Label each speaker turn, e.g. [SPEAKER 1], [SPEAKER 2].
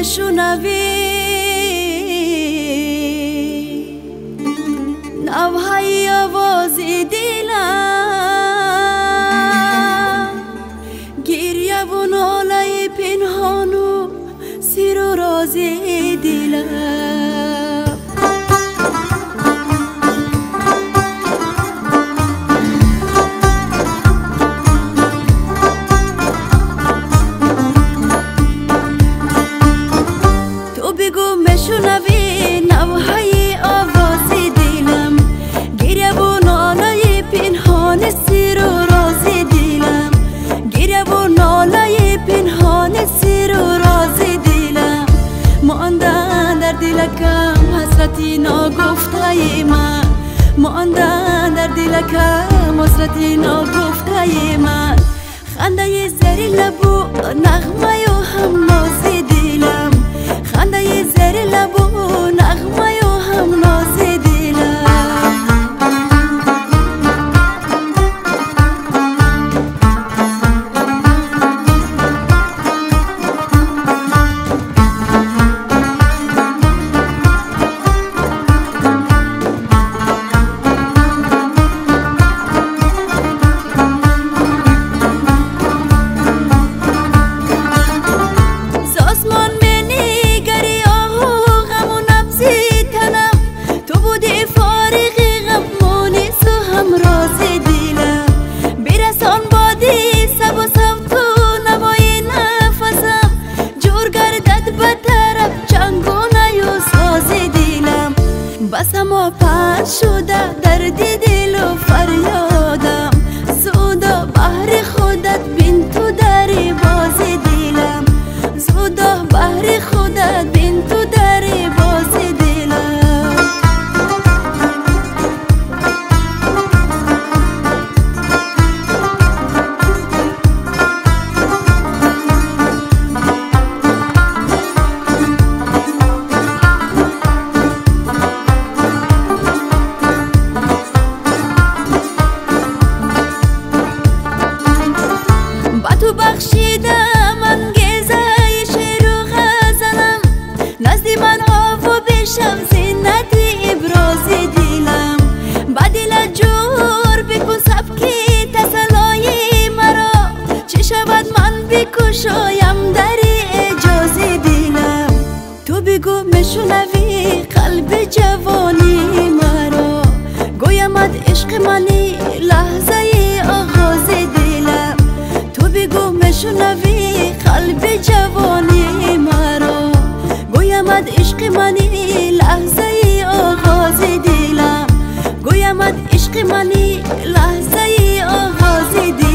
[SPEAKER 1] بشنوی نوهای آواز دلم، گریه و ناله پنهان و سر و راز دلم. تو بگو مشنوی نوهای آواز دلم، گریه و ناله پنهان سر و راز دلم، گریه و ناله پنهان سر و راز دلم. ماندن در دلکم حسرتی ناگفته من، ماندن در دلکم حسرتی ناگفته من. خنده زر لب و نغمه و هم ناز دلم، خنده زر لب و نغمه و هم ناز دلم. بس اما پنج شده درد دل و فریادم، زودا بحر خودت بین تو در باز دلم، زودا بحر خودت بین تو در باز دلم. تو بخشیدم انگیزه شعر و غزلم، نزد من آوا بشم زینت ابراز دلم. با دل جور بکن سبکی تسلای مرا، چه شود من بکشایم در اجاز دلم. تو بگو مشنوی قلب جوانی مرا، گویمت عشق منی لحظه آغاز دلم. تو بگو مشنوی قلب جوانی مرا، گویمت عشق منی لحظه آغاز دلم، گویمت عشق منی لحظه آغاز دلم.